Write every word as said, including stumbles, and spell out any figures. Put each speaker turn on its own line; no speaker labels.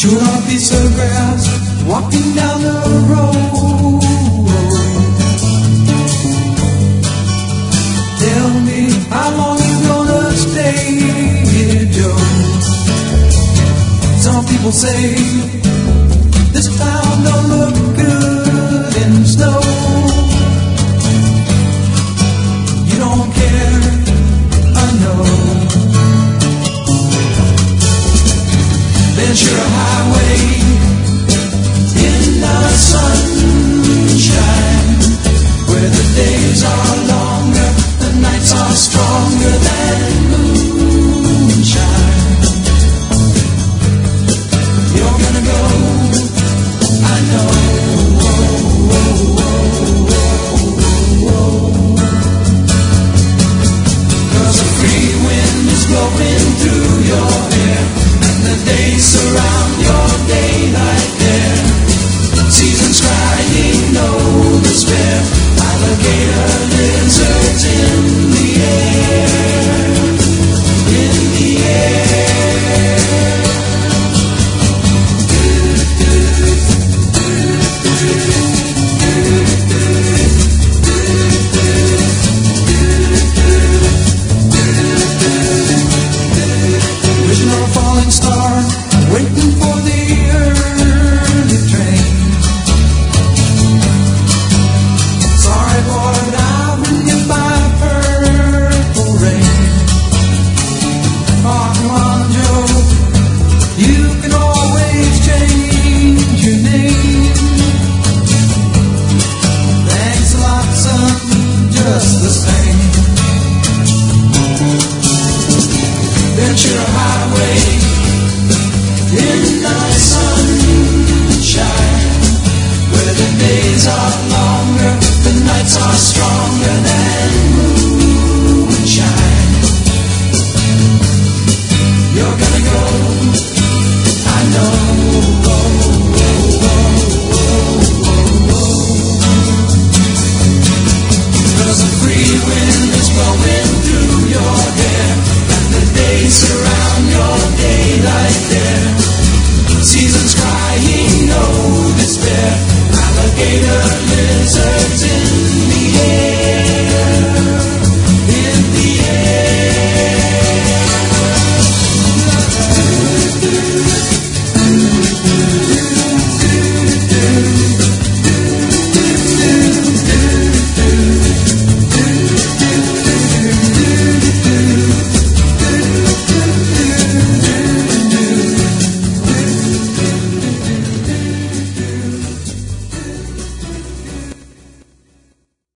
chewing on a piece of grass, walking down the road. Tell me, how long you gonna stay here, Joe? Some people say this town don't look good in snow. You don't care, I know. Ventura Highway in the sunshine, where the days are longer, the nights are stronger than moonshine. You're gonna go, I know. Oh, oh, oh, oh, oh. 'Cause a free wind is blowing through your hair, and the days surround your daylight there. Seasons crying, no despair. Alligator lizards in the air, in the air. Vision of a falling star, waiting for the early train. Sorry boy, but I'll bring you my purple rain. Oh, come on, Joe, you can always change your name. Thanks a lot, son, just the same. Ventura Highway in the